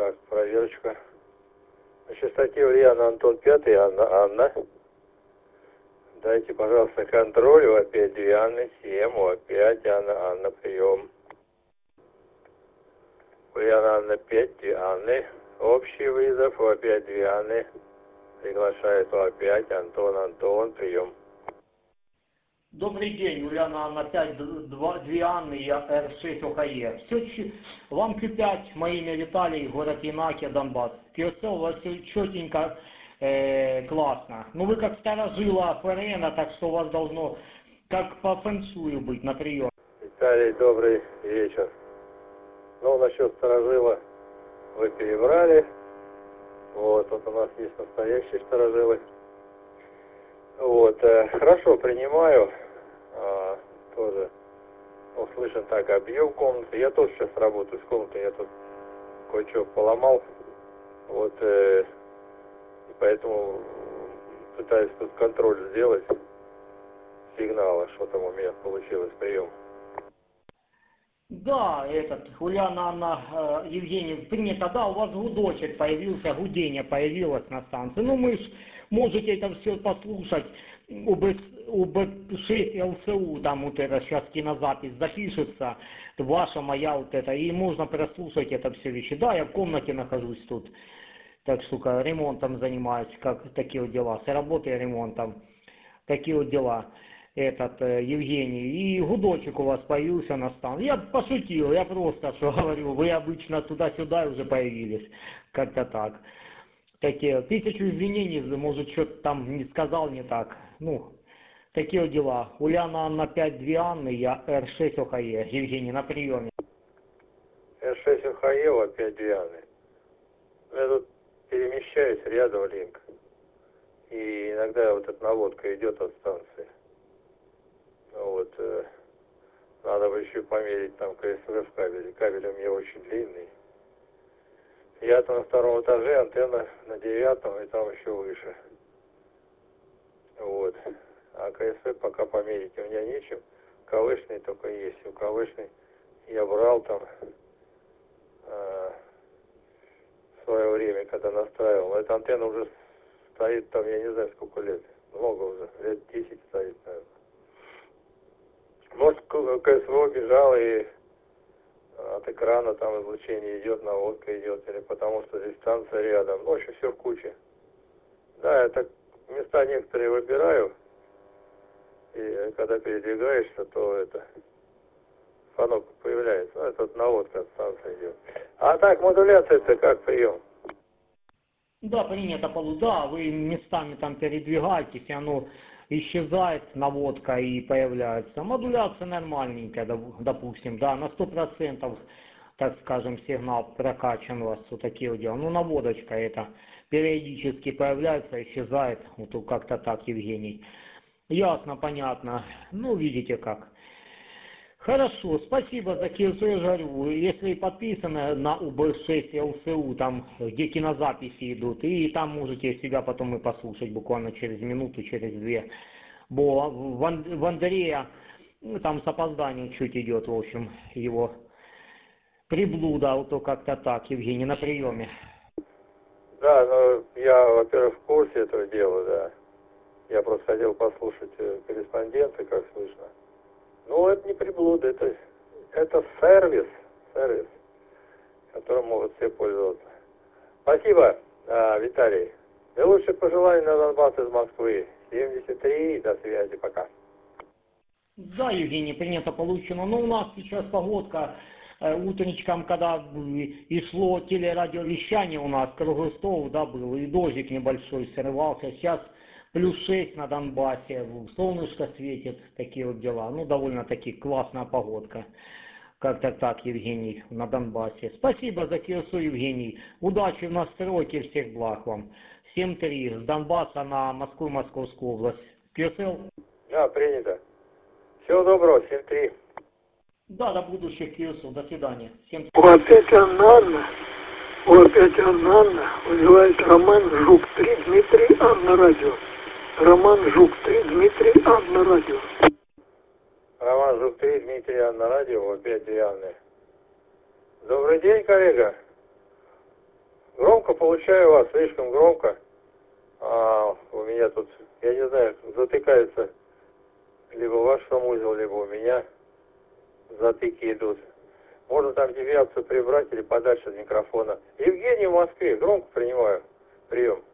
Так, проверочка. На частоте Ульяна Антон 5, Анна. Дайте, пожалуйста, контроль. У опять 2 Анны, 7, у опять Анна, прием. Ульяна Анна 5, 2 Анны. Общий вызов, у опять 2 Анны. Приглашает у опять Антон, прием. Добрый день, Ульяна Анна 5, 2 Анны, я Р6 ОХЕ. Все, вам Q5, мое имя Виталий, город Янакия, Донбасс. КСЛ у вас все четенько, классно. Ну вы как старожила ФРН, так что у вас должно как по фэншую быть на прием. Виталий, добрый вечер. Ну, насчет старожила вы перебрали. Вот у нас есть настоящие старожилы. Вот, хорошо, принимаю. Тоже услышан так, объем комнаты. Я тоже сейчас работаю с комнатой, я тут кое-что поломал. Вот, и поэтому пытаюсь тут контроль сделать сигнала, что там у меня получилось, прием. Да, Ульяна Анна, Евгений, принято, да, у вас гудочек появился, гудение появилось на станции. Ну, мы ж можете это все послушать, УБ6 ЛСУ, там вот это сейчас кинозапись запишется, ваша, моя вот это, и можно прослушать это все вещи. Да, я в комнате нахожусь тут, так что ремонтом занимаюсь, как такие вот дела, с работой ремонтом, такие вот дела. Евгений, и гудочек у вас появился на станции. Я пошутил, я просто что говорю, вы обычно туда-сюда уже появились, как-то так. Такие, 1000 извинений, может, что-то там не сказал не так. Ну, такие вот дела. Ульяна Анна 5, 2 Анны, я Р6 ОХЕ. Евгений, на приеме. Р6 ОХЕ, опять 2 Анны. Я тут перемещаюсь рядом линк. И иногда вот эта наводка идет от станции. Вот, надо бы еще померить там КСВ в кабеле. Кабель у меня очень длинный. Я-то на 2-м этаже, антенна на 9-м и там еще выше. Вот. А КСВ пока померить у меня нечем. КВшный только есть. У КВшный я брал там в свое время, когда настраивал. Эта антенна уже стоит там, я не знаю сколько лет. Много уже. Лет 10 стоит, наверное. Может, КСВ убежал и от экрана там излучение идет, наводка идет, или потому что здесь станция рядом. Ну, в общем, все в куче. Да, я так места некоторые выбираю, и когда передвигаешься, то это фонок появляется. Ну, это наводка от станции идет. А так, модуляция-то как прием? Да, принято, да, вы местами там передвигаетесь, и оно исчезает, наводка, и появляется. Модуляция нормальненькая, допустим, да, на 100%, так скажем, сигнал прокачан у вас, вот такие вот дела. Ну, наводочка это периодически появляется, исчезает, вот как-то так, Евгений. Ясно, понятно. Ну, видите как. Хорошо, спасибо за КСУ, я говорю, если подписано на УБ6 ЛСУ, там, где кинозаписи идут, и там можете себя потом и послушать буквально через минуту, через две. Бо в Андрея, ну, там с опозданием чуть идет, в общем, его приблуда, вот то как-то так, Евгений, на приеме. Да, ну, я, во-первых, в курсе этого дела, да. Я просто хотел послушать корреспонденты, как слышно. Ну, это не приблуда, это сервис, которым могут все пользоваться. Спасибо, Виталий. И лучшие пожелания на Донбасс из Москвы. 73, до связи, пока. Да, Евгений, принято, получено. Но у нас сейчас погодка, утречком, когда и шло телерадиовещание у нас, круглый стол, да, был, и дождик небольшой срывался. Сейчас +6 на Донбассе, солнышко светит, такие вот дела. Ну, довольно-таки классная погодка. Как-то так, Евгений, на Донбассе. Спасибо за КСУ, Евгений. Удачи в настройке, всех благ вам. 7-3 с Донбасса на Москву, Московскую область. КСЛ? Да, принято. Всего доброго, 7-3. Да, до будущих КСУ. До свидания. Всем У опять Анна, вызывает Роман Жук, 3 Дмитрий, Анна радио. Роман Жук, 3 Дмитрий, Анна радио. Роман Жук 3, Дмитрий, Анна радио, опять 2 Анны. Добрый день, коллега. Громко получаю вас, слишком громко. У меня тут, я не знаю, затыкается либо ваш санузел, либо у меня затыки идут. Можно там девиацию прибрать или подальше от микрофона. Евгений в Москве, громко принимаю. Прием.